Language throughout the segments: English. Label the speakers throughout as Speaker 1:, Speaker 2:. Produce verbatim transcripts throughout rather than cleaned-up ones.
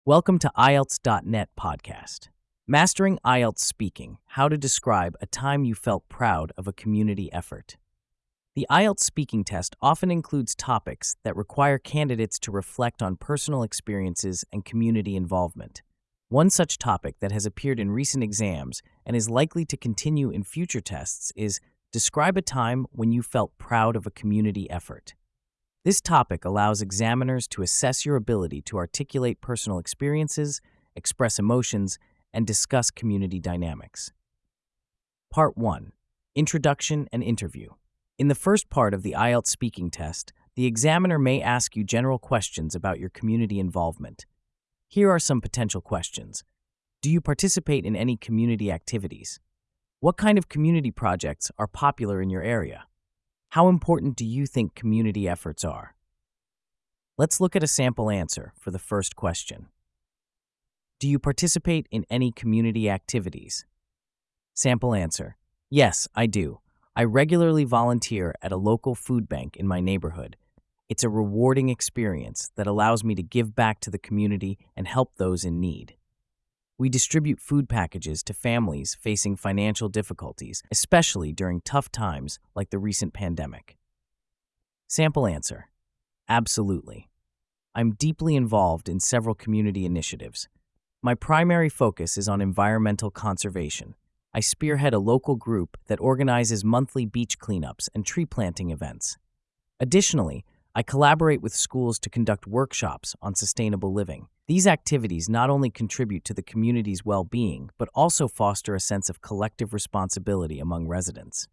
Speaker 1: Welcome to I E L T S dot net podcast. Mastering I E L T S Speaking, How to Describe a Time You Felt Proud of a Community Effort. The I E L T S speaking test often includes topics that require candidates to reflect on personal experiences and community involvement. One such topic that has appeared in recent exams and is likely to continue in future tests is describe a time when you felt proud of a community effort. This topic allows examiners to assess your ability to articulate personal experiences, express emotions, and discuss community dynamics. Part one. Introduction and Interview. In the first part of the I E L T S speaking test, the examiner may ask you general questions about your community involvement. Here are some potential questions. Do you participate in any community activities? What kind of community projects are popular in your area? How important do you think community efforts are? Let's look at a sample answer for the first question. Do you participate in any community activities? Sample answer: Yes, I do. I regularly volunteer at a local food bank in my neighborhood. It's a rewarding experience that allows me to give back to the community and help those in need. We distribute food packages to families facing financial difficulties, especially during tough times like the recent pandemic. Sample answer: Absolutely. I'm deeply involved in several community initiatives. My primary focus is on environmental conservation. I spearhead a local group that organizes monthly beach cleanups and tree planting events. Additionally, I collaborate with schools to conduct workshops on sustainable living. These activities not only contribute to the community's well-being, but also foster a sense of collective responsibility among residents.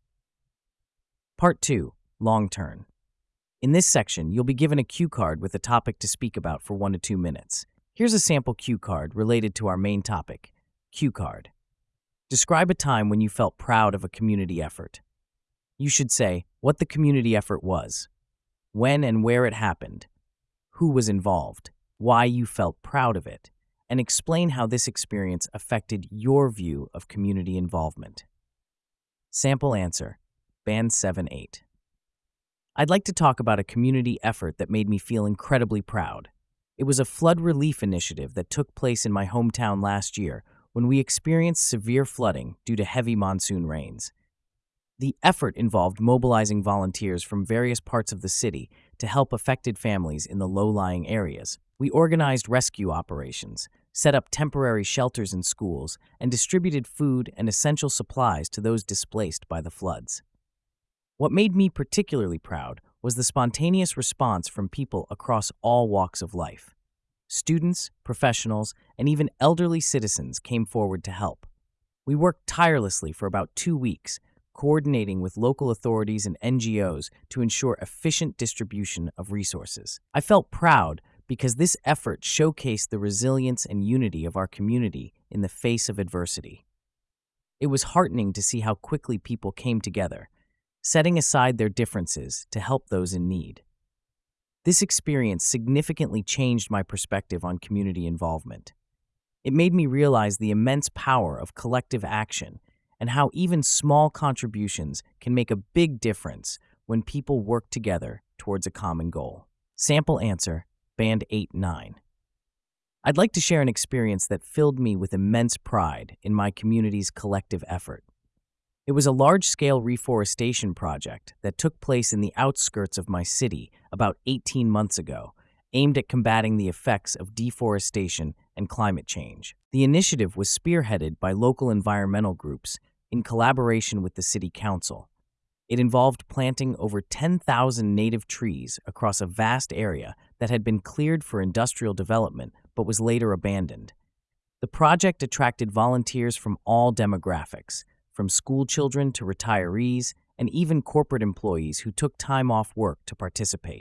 Speaker 1: Part two. Long Turn. In this section, you'll be given a cue card with a topic to speak about for one to two minutes. Here's a sample cue card related to our main topic. Cue card. Describe a time when you felt proud of a community effort. You should say what the community effort was, when and where it happened, who was involved, why you felt proud of it, and explain how this experience affected your view of community involvement. Sample answer: Band seven eight. I'd like to talk about a community effort that made me feel incredibly proud. It was a flood relief initiative that took place in my hometown last year when we experienced severe flooding due to heavy monsoon rains. The effort involved mobilizing volunteers from various parts of the city to help affected families in the low-lying areas. We organized rescue operations, set up temporary shelters in schools, and distributed food and essential supplies to those displaced by the floods. What made me particularly proud was the spontaneous response from people across all walks of life. Students, professionals, and even elderly citizens came forward to help. We worked tirelessly for about two weeks, coordinating with local authorities and N G Os to ensure efficient distribution of resources. I felt proud because this effort showcased the resilience and unity of our community in the face of adversity. It was heartening to see how quickly people came together, setting aside their differences to help those in need. This experience significantly changed my perspective on community involvement. It made me realize the immense power of collective action and how even small contributions can make a big difference when people work together towards a common goal. Sample answer: Band eight nine. I'd like to share an experience that filled me with immense pride in my community's collective effort. It was a large-scale reforestation project that took place in the outskirts of my city about eighteen months ago, aimed at combating the effects of deforestation and climate change. The initiative was spearheaded by local environmental groups in collaboration with the City Council. It involved planting over ten thousand native trees across a vast area that had been cleared for industrial development but was later abandoned. The project attracted volunteers from all demographics, from school children to retirees, and even corporate employees who took time off work to participate.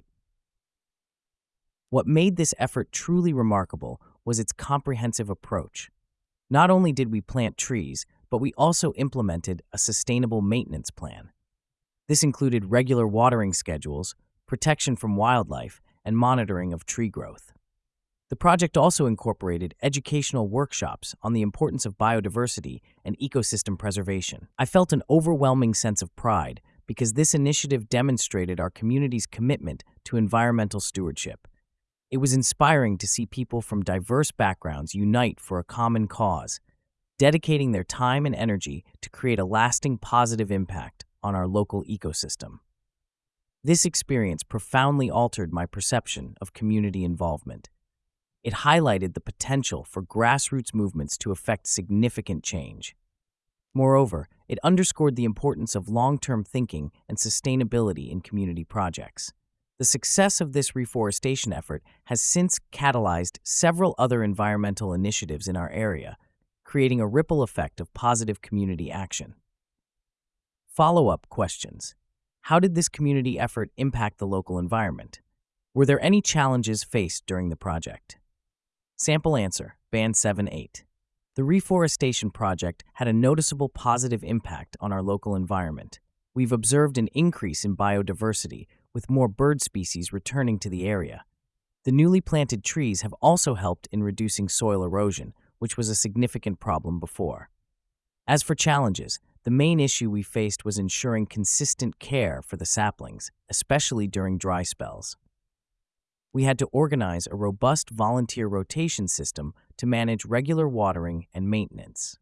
Speaker 1: What made this effort truly remarkable was its comprehensive approach. Not only did we plant trees, but we also implemented a sustainable maintenance plan. This included regular watering schedules, protection from wildlife, and monitoring of tree growth. The project also incorporated educational workshops on the importance of biodiversity and ecosystem preservation. I felt an overwhelming sense of pride because this initiative demonstrated our community's commitment to environmental stewardship. It was inspiring to see people from diverse backgrounds unite for a common cause, dedicating their time and energy to create a lasting positive impact on our local ecosystem. This experience profoundly altered my perception of community involvement. It highlighted the potential for grassroots movements to affect significant change. Moreover, it underscored the importance of long-term thinking and sustainability in community projects. The success of this reforestation effort has since catalyzed several other environmental initiatives in our area, creating a ripple effect of positive community action. Follow-up questions. How did this community effort impact the local environment? Were there any challenges faced during the project? Sample answer, band seven eight. The reforestation project had a noticeable positive impact on our local environment. We've observed an increase in biodiversity, with more bird species returning to the area. The newly planted trees have also helped in reducing soil erosion, which was a significant problem before. As for challenges, the main issue we faced was ensuring consistent care for the saplings, especially during dry spells. We had to organize a robust volunteer rotation system to manage regular watering and maintenance.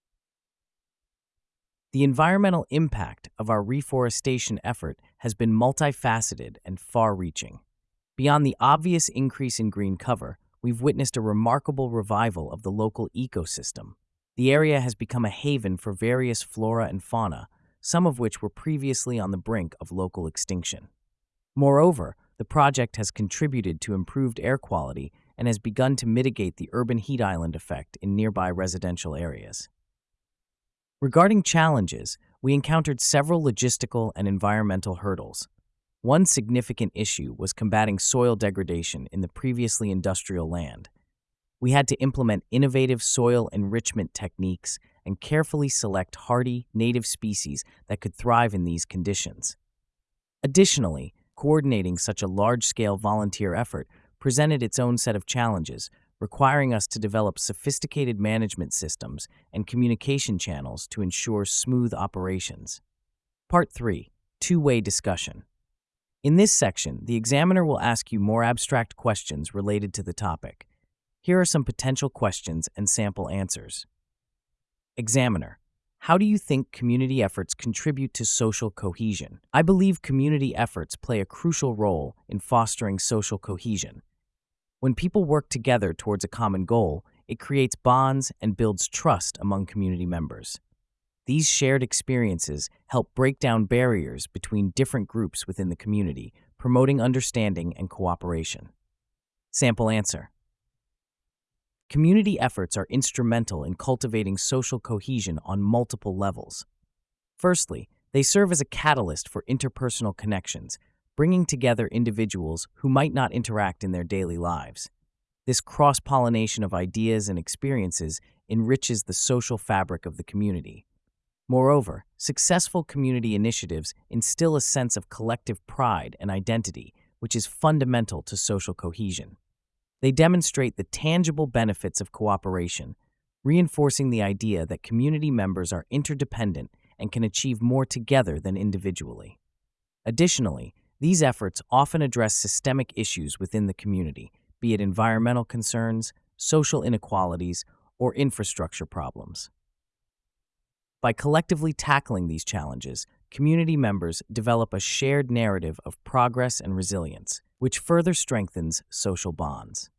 Speaker 1: The environmental impact of our reforestation effort has been multifaceted and far-reaching. Beyond the obvious increase in green cover, we've witnessed a remarkable revival of the local ecosystem. The area has become a haven for various flora and fauna, some of which were previously on the brink of local extinction. Moreover, the project has contributed to improved air quality and has begun to mitigate the urban heat island effect in nearby residential areas. Regarding challenges, we encountered several logistical and environmental hurdles. One significant issue was combating soil degradation in the previously industrial land. We had to implement innovative soil enrichment techniques and carefully select hardy, native species that could thrive in these conditions. Additionally, coordinating such a large-scale volunteer effort presented its own set of challenges, requiring us to develop sophisticated management systems and communication channels to ensure smooth operations. Part three. Two-way discussion. In this section, the examiner will ask you more abstract questions related to the topic. Here are some potential questions and sample answers. Examiner: how do you think community efforts contribute to social cohesion? I believe community efforts play a crucial role in fostering social cohesion. When people work together towards a common goal, it creates bonds and builds trust among community members. These shared experiences help break down barriers between different groups within the community, promoting understanding and cooperation. Sample answer: community efforts are instrumental in cultivating social cohesion on multiple levels. Firstly, they serve as a catalyst for interpersonal connections, bringing together individuals who might not interact in their daily lives. This cross-pollination of ideas and experiences enriches the social fabric of the community. Moreover, successful community initiatives instill a sense of collective pride and identity, which is fundamental to social cohesion. They demonstrate the tangible benefits of cooperation, reinforcing the idea that community members are interdependent and can achieve more together than individually. Additionally, these efforts often address systemic issues within the community, be it environmental concerns, social inequalities, or infrastructure problems. By collectively tackling these challenges, community members develop a shared narrative of progress and resilience, which further strengthens social bonds.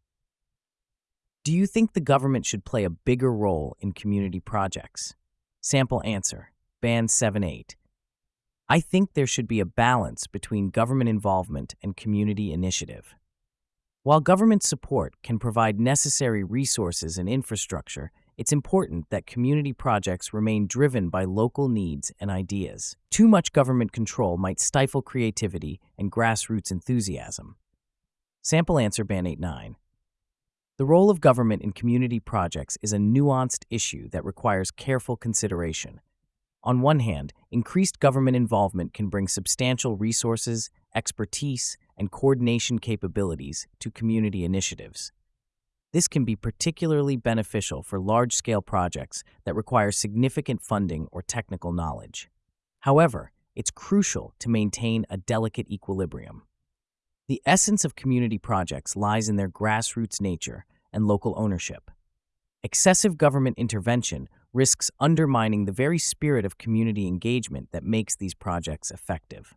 Speaker 1: Do you think the government should play a bigger role in community projects? Sample answer, band seven eight. I think there should be a balance between government involvement and community initiative. While government support can provide necessary resources and infrastructure, it's important that community projects remain driven by local needs and ideas. Too much government control might stifle creativity and grassroots enthusiasm. Sample answer, band eight nine. The role of government in community projects is a nuanced issue that requires careful consideration. On one hand, increased government involvement can bring substantial resources, expertise, and coordination capabilities to community initiatives. This can be particularly beneficial for large-scale projects that require significant funding or technical knowledge. However, it's crucial to maintain a delicate equilibrium. The essence of community projects lies in their grassroots nature and local ownership. Excessive government intervention risks undermining the very spirit of community engagement that makes these projects effective.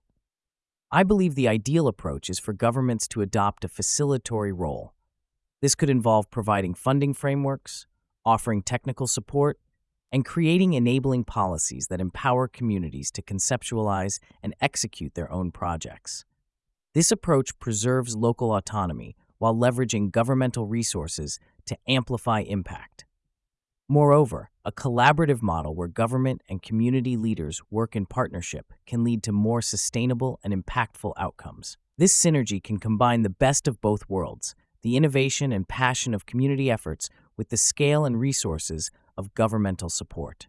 Speaker 1: I believe the ideal approach is for governments to adopt a facilitatory role. This could involve providing funding frameworks, offering technical support, and creating enabling policies that empower communities to conceptualize and execute their own projects. This approach preserves local autonomy while leveraging governmental resources to amplify impact. Moreover, a collaborative model where government and community leaders work in partnership can lead to more sustainable and impactful outcomes. This synergy can combine the best of both worlds, the innovation and passion of community efforts with the scale and resources of governmental support.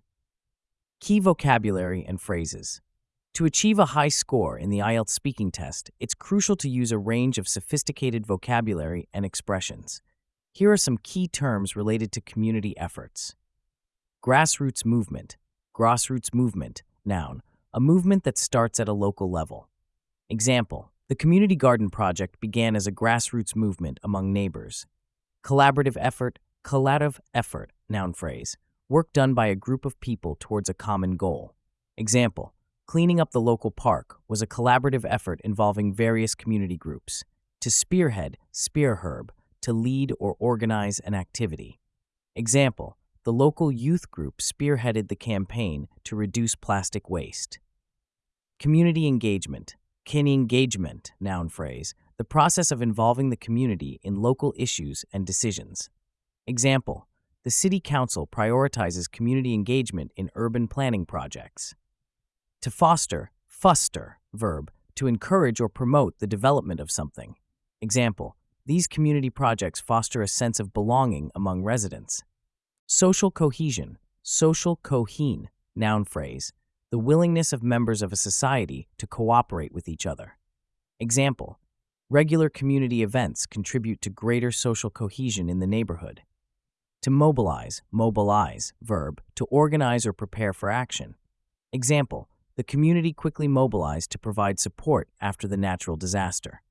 Speaker 1: Key vocabulary and phrases. To achieve a high score in the I E L T S speaking test, it's crucial to use a range of sophisticated vocabulary and expressions. Here are some key terms related to community efforts. Grassroots movement. Grassroots movement, noun, a movement that starts at a local level. Example, the Community Garden Project began as a grassroots movement among neighbors. Collaborative effort. Collaborative effort, noun phrase, work done by a group of people towards a common goal. Example, cleaning up the local park was a collaborative effort involving various community groups. To spearhead, spearherb, to lead or organize an activity. Example, the local youth group spearheaded the campaign to reduce plastic waste. Community engagement. Community engagement, noun phrase, the process of involving the community in local issues and decisions. Example, the City Council prioritizes community engagement in urban planning projects. To foster, foster, verb, to encourage or promote the development of something. Example, these community projects foster a sense of belonging among residents. Social cohesion, social cohesion, noun phrase, the willingness of members of a society to cooperate with each other. Example, regular community events contribute to greater social cohesion in the neighborhood. To mobilize, mobilize, verb, to organize or prepare for action. Example, the community quickly mobilized to provide support after the natural disaster.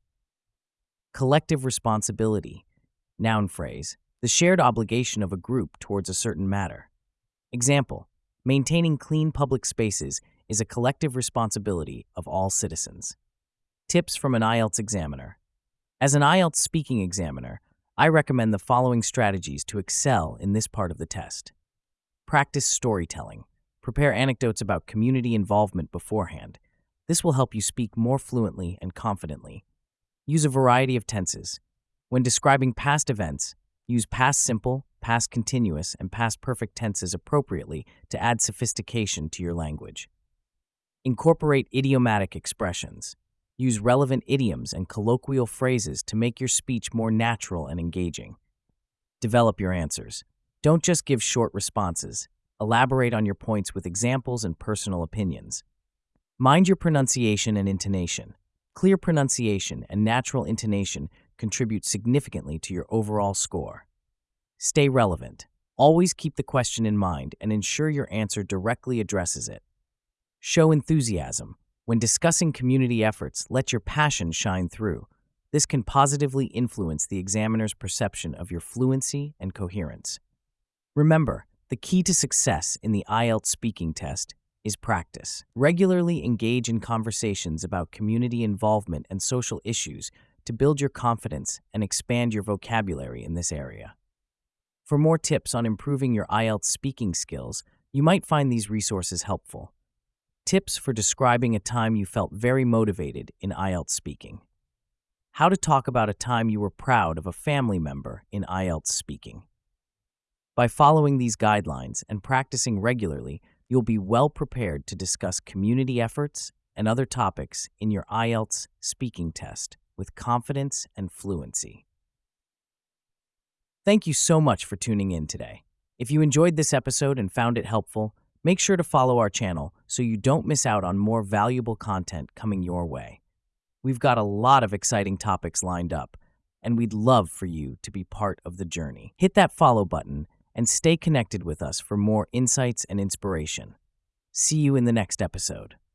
Speaker 1: Collective responsibility, noun phrase, the shared obligation of a group towards a certain matter. Example, maintaining clean public spaces is a collective responsibility of all citizens. Tips from an I E L T S examiner. As an I E L T S speaking examiner, I recommend the following strategies to excel in this part of the test. Practice storytelling. Prepare anecdotes about community involvement beforehand. This will help you speak more fluently and confidently. Use a variety of tenses. When describing past events, use past simple, past continuous, and past perfect tenses appropriately to add sophistication to your language. Incorporate idiomatic expressions. Use relevant idioms and colloquial phrases to make your speech more natural and engaging. Develop your answers. Don't just give short responses. Elaborate on your points with examples and personal opinions. Mind your pronunciation and intonation. Clear pronunciation and natural intonation contribute significantly to your overall score. Stay relevant. Always keep the question in mind and ensure your answer directly addresses it. Show enthusiasm. When discussing community efforts, let your passion shine through. This can positively influence the examiner's perception of your fluency and coherence. Remember, the key to success in the I E L T S speaking test is practice. Regularly engage in conversations about community involvement and social issues to build your confidence and expand your vocabulary in this area. For more tips on improving your I E L T S speaking skills, you might find these resources helpful. Tips for describing a time you felt very motivated in I E L T S speaking. How to talk about a time you were proud of a family member in I E L T S speaking. By following these guidelines and practicing regularly, you'll be well prepared to discuss community efforts and other topics in your I E L T S speaking test with confidence and fluency. Thank you so much for tuning in today. If you enjoyed this episode and found it helpful, make sure to follow our channel so you don't miss out on more valuable content coming your way. We've got a lot of exciting topics lined up, and we'd love for you to be part of the journey. Hit that follow button and stay connected with us for more insights and inspiration. See you in the next episode.